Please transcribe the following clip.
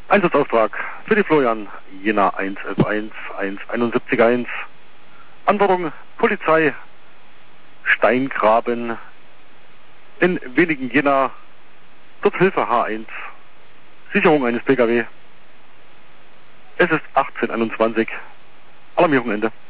Einsatzauftrag für die Florian, Jena 111.1, 171.1. Anforderung, Polizei, Steingraben, in wenigen Jena, dort Hilfe H1, Sicherung eines Pkw. Es ist 18:21, Alarmierung Ende.